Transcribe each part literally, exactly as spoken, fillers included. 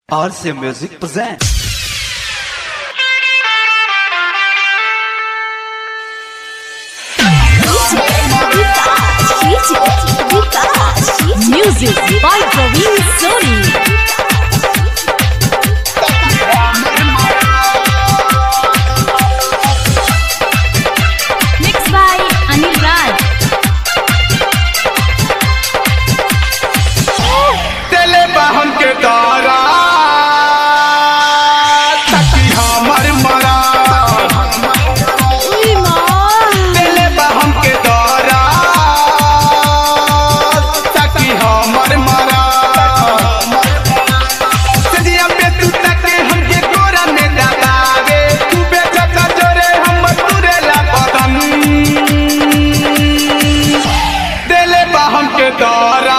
R C Music presents. Music by Praveen Soni. Mixed by Anil Raj. तेले बहन के दारा तकी हमर मरा तेले बहन के दारा तकी हमर मरा सजिया पे तू तके हमके गोरा में दबावे तू बेचता जोरे हम तुरे ला बदन तेले बहन के दारा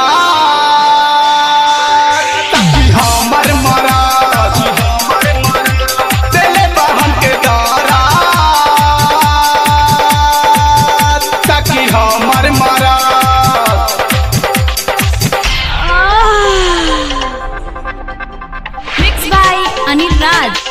Mixed by Anil Raj.